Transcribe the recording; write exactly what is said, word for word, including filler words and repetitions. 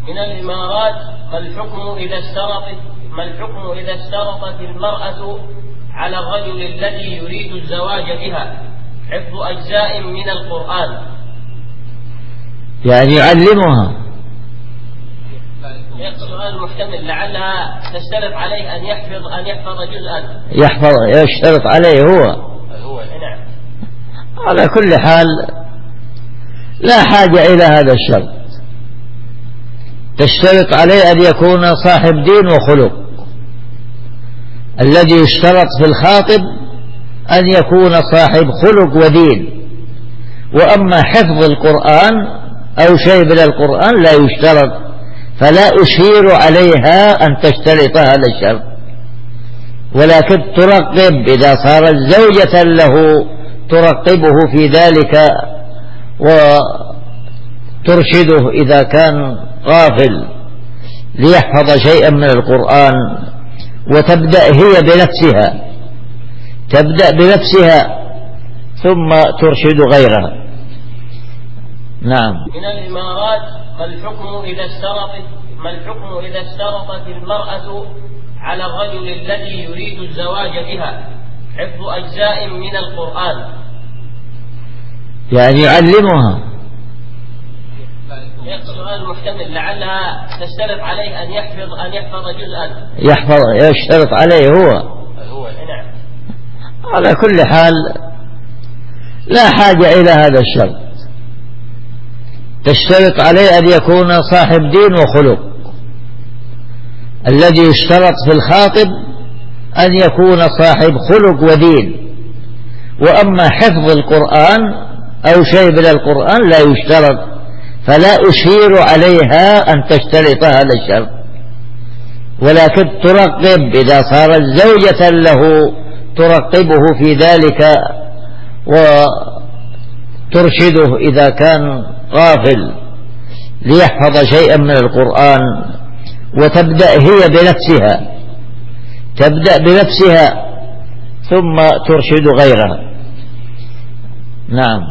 من الإمارات: ما الحكم إذا اشترطت ما الحكم إذا اشترطت المرأة على الرجل الذي يريد الزواج بها حفظ أجزاء من القرآن؟ يعني يعلمها. سؤال محتمل، لعلها تشترط عليه أن يحفظ أن يحفظ جزءا. يحفظ يشترط عليه هو. هو نعم. على كل حال لا حاجة إلى هذا الشرط. تشترط عليه أن يكون صاحب دين وخلق. الذي يشترط في الخاطب أن يكون صاحب خلق ودين. وأما حفظ القرآن أو شيء من القرآن لا يشترط، فلا أشير عليها أن تشترط هذا الشرط، ولكن ترقب إذا صارت زوجة له ترقبه في ذلك وترشده إذا كان غافل ليحفظ شيئا من القرآن، وتبدأ هي بنفسها تبدأ بنفسها ثم ترشد غيرها. نعم. من الإمارات: ما الحكم إذا اشترطت ما الحكم إذا اشترطت المرأة على الرجل الذي يريد الزواج بها حفظ أجزاء من القرآن؟ يعني يعلمها. سؤال محتمل، لعلها تشترط عليه أن يحفظ أن يحفظ جزءا. يحفظ يشترط عليه هو. هو نعم. على كل حال لا حاجة إلى هذا الشرط. تشترط عليه أن يكون صاحب دين وخلق. الذي يشترط في الخاطب أن يكون صاحب خلق ودين. وأما حفظ القرآن أو شيء من القرآن لا يشترط، فلا أشير عليها أن تشترط هذا الشرط، ولكن ترقب إذا صارت زوجة له ترقبه في ذلك وترشده إذا كان غافل ليحفظ شيئا من القرآن، وتبدأ هي بنفسها تبدأ بنفسها ثم ترشد غيرها. نعم.